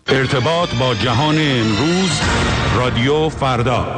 ارتباط با جهان امروز، رادیو فردا.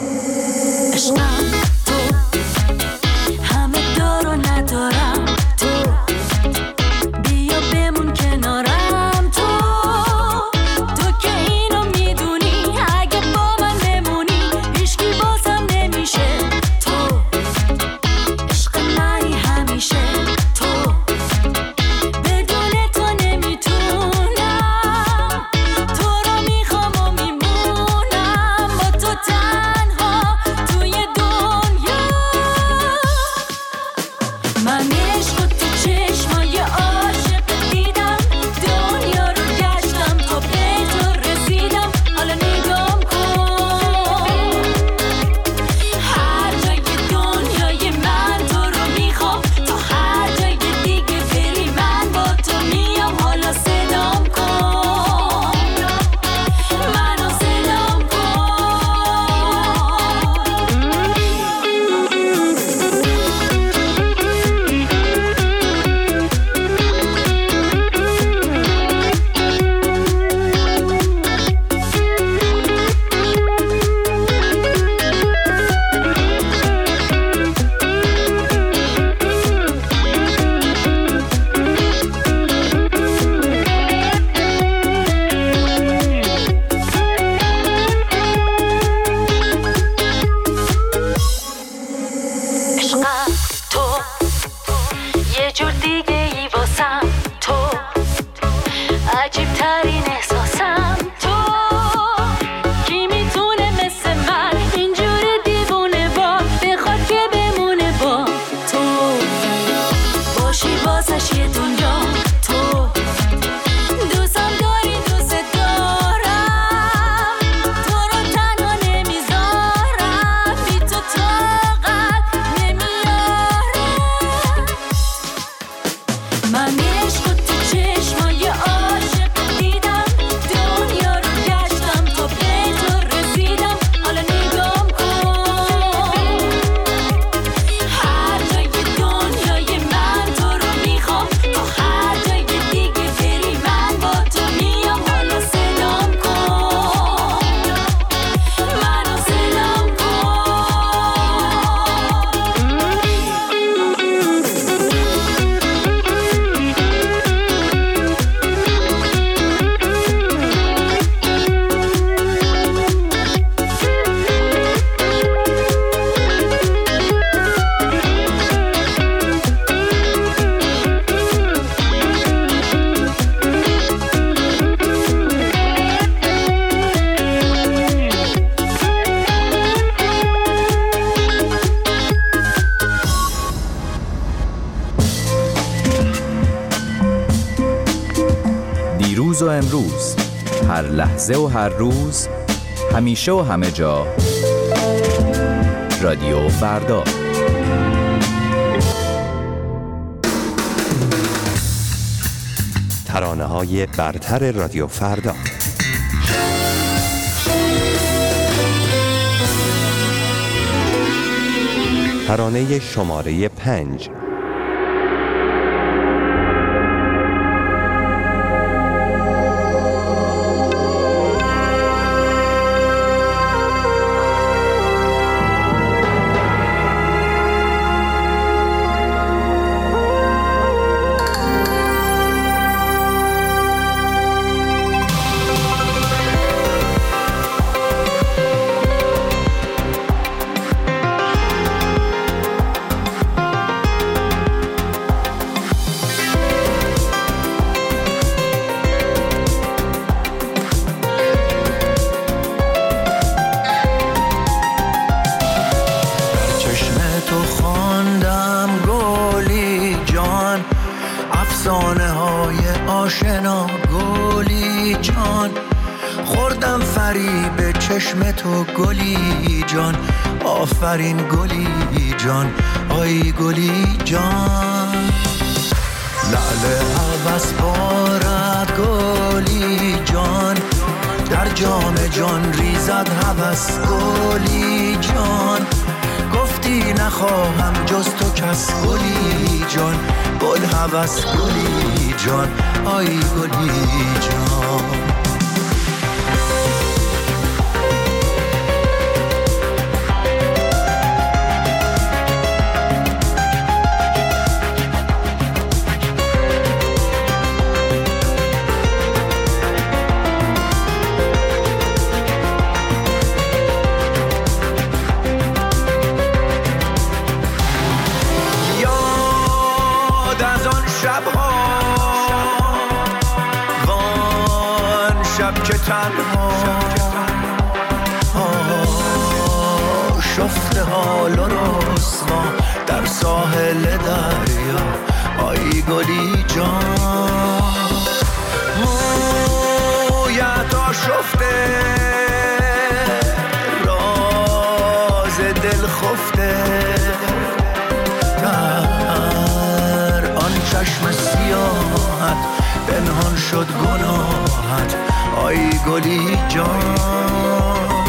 دیروز و امروز، هر لحظه و هر روز، همیشه و همه جا، رادیو فردا. ترانه‌های برتر رادیو فردا. ترانه شماره 5. آشنا گلی جان، خوردم فریب چشم تو گلی جان. آفرین گلی جان، آی گلی جان. لعل عوض بارد گلی جان، در جام جان ریزد هوس گلی جان. گفتی نخواهم جز تو کس گلی جان، گل هوس گلی جان، آی گلی جان. شب که تنها شفته حال و رسوا در ساحل دریا آی گلی جان مویت آشفته راز دل خفته در آن چشم سیاحت پنهان شد گناهت آی گلی جان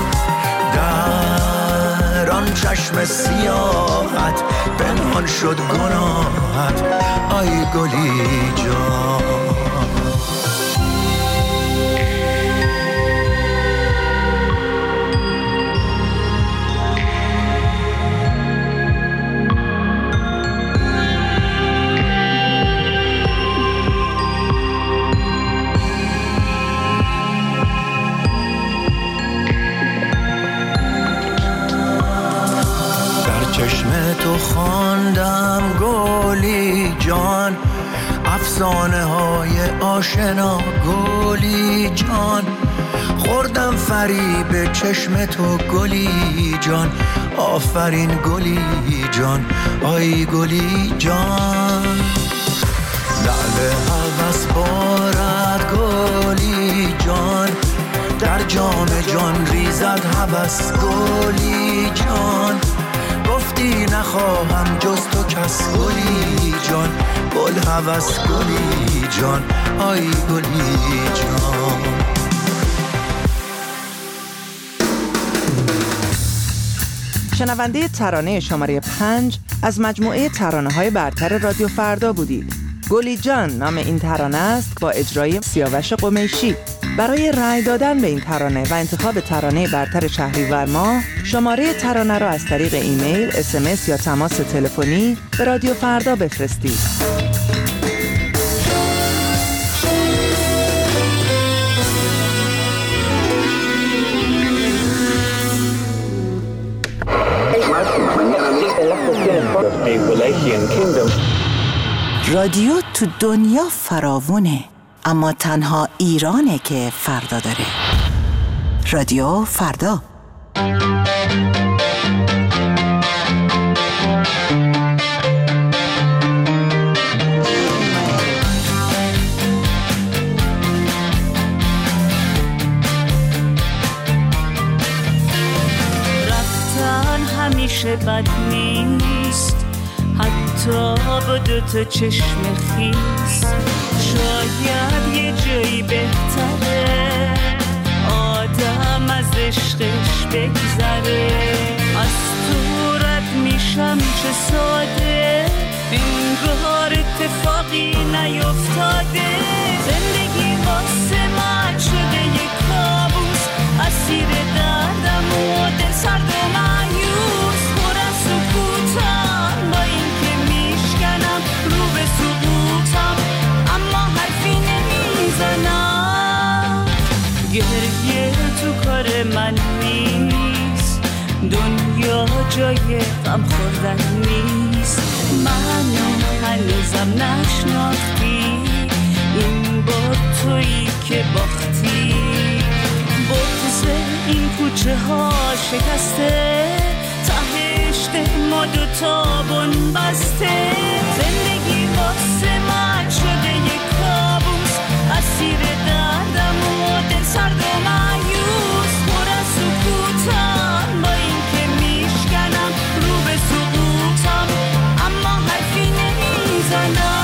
در آن چشم سیاحت پنهان شد گناهت آی گلی جان چشم تو خواندم گلی جان افسانه های آشنا گلی جان خوردم فریب چشم تو گلی جان آفرین گلی جان آی گلی جان لعل هوس بارد گلی جان در جام جان ریزد هوس گلی جان گفتی نخواهم جز تو کس گلی جان گل هوس گلی جان آی گلی جان شنونده ترانه شماره 5 از مجموعه ترانه‌های برتر رادیو فردا بودید. گلی جان نام این ترانه است با اجرای سیاوش قمیشی. برای رأی دادن به این ترانه و انتخاب ترانه برتر شهریور ماه شماره ترانه را از طریق ایمیل، SMS یا تماس تلفنی به رادیو فردا بفرستید. رادیو تو دنیا فراوونه، اما تنها ایرانه که فردا داره. رادیو فردا. رفتن همیشه بد نیست، حتی با دوتا چشم خیس. شاید یه جایی بهتره آدم از عشقش بگذره. از تو رد میشم چه ساده، انگار اتفاقی نیفتاده. زندگی واسه من شده یه کابوس، اسیر دردم و دل سرد و مایوس. پر از سکوتم با این که میشکنم رو به سقوطم، اما حرفی نمیزنم. گریه تو کار من نیست، دنیا جای غم خوردن نیست. منو هنوزم نشناختی، این بار تویی که باختی. بغض این کوچه ها شکسته، تهش ما دوتا بن بسته. زندگی واسه من شده یک کابوس، اسیر دردم و دل سرد و مایوس. پر از سکوتم با این که میشکنم رو به سقوطم، اما حرفی نمیزنم.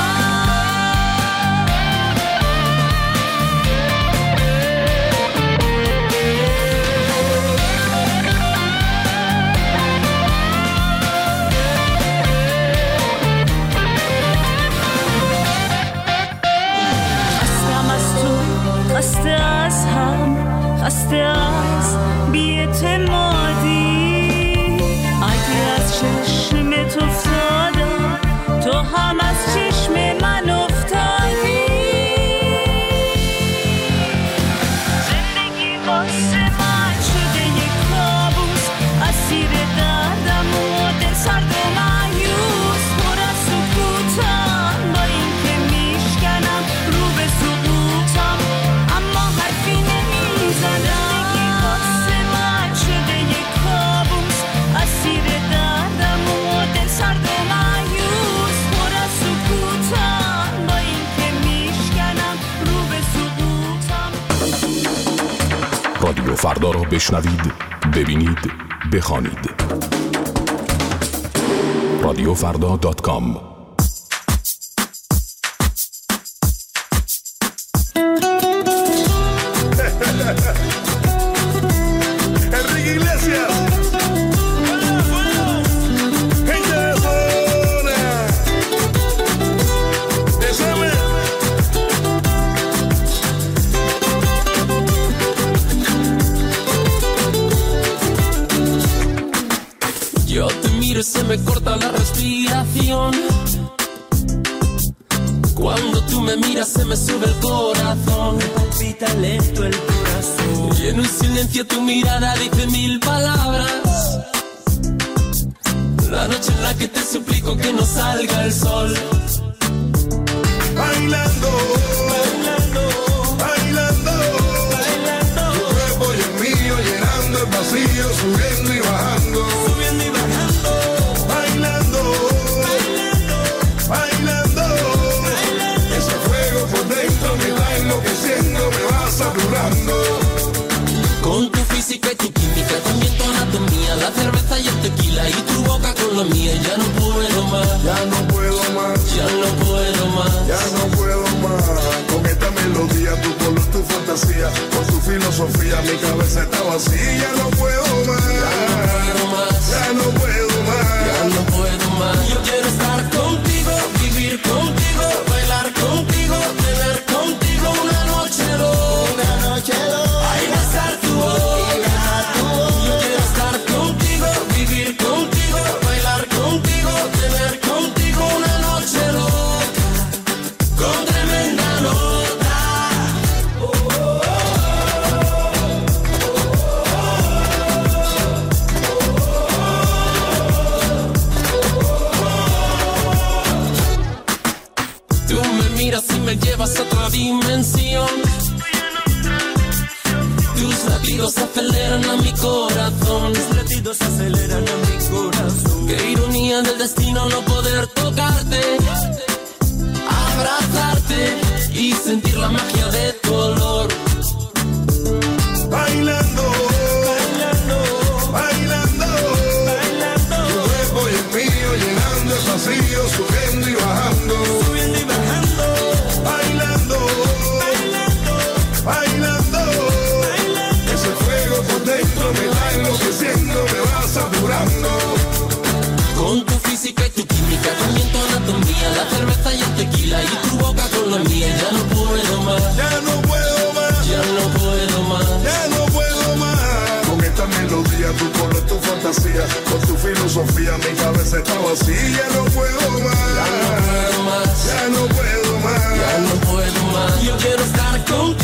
خسته از هم، خسته از بی‌اعتمادی. اگه از چشمت افتادم، تو هم از چشم من افتادی. زندگی واسه من شده یک کابوس، اسیر دردم و دل سرد و مایوس. پر از سکوتم با این که میشکنم رو به سقوطم، اما حرفی رادیو فردا را بشنوید، ببینید، بخوانید. رادیوفردا.com. Enrique Iglesias. Gente de zona. Bésame. Yo te miro y se me corta la respiración. Cuando tú me miras se me sube el corazón. Me palpita lento el corazón. Y en un silencio tu mirada dice 1000 palabras. La noche en la que te suplico que no salga el sol. Bailando, bailando, bailando, bailando. Tu cuerpo y el mío llenando el vacío, subiendo y bajando, subiendo y bajando. Bailando, bailando, bailando, bailando. Ese fuego por dentro me va enloqueciendo, me va saturando. Con tu física y tu química, también tu anatomía, la cerveza y el tequila y tu boca con la mía. Ya no puedo más, ya no puedo más, ya no puedo más, ya no puedo más. Con esta melodía, tu color, tu fantasía, con tu filosofía, mi cabeza está vacía. Ya no puedo más, ya no puedo más, ya no puedo más, ya no puedo más. Yo quiero estar contigo, vivir contigo, bailar contigo, tener contigo una noche loca, ay, besar tu boca. Yo quiero estar contigo, vivir contigo, bailar contigo, tener contigo una noche loca, con tremenda nota. Tú me miras y me llevas a otra dimensión. Tus latidos aceleran a mi corazón. Tus latidos aceleran a mi corazón. Qué ironía del destino no poder tocarte, abrazarte y sentir la magia de tu olor. bailando, bailando, bailando, bailando. Tu cuerpo y el mío llenando el vacío, subiendo y bajando, subiendo y bajando. Bailando, bailando, bailando, bailando. Ese fuego por dentro me va enloqueciendo, me va saturando. Con tu física y tu química, también tu anatomía, la cerveza y el tequila y tu boca con la mía. Ya no puedo más, ya no puedo más, ya no puedo más, ya no puedo más. Con esta melodía, tu color, tu fantasía, con tu filosofía, mi cabeza está vacía. Ya no puedo más, ya no puedo más, ya no puedo más, ya no puedo más. Yo quiero estar contigo,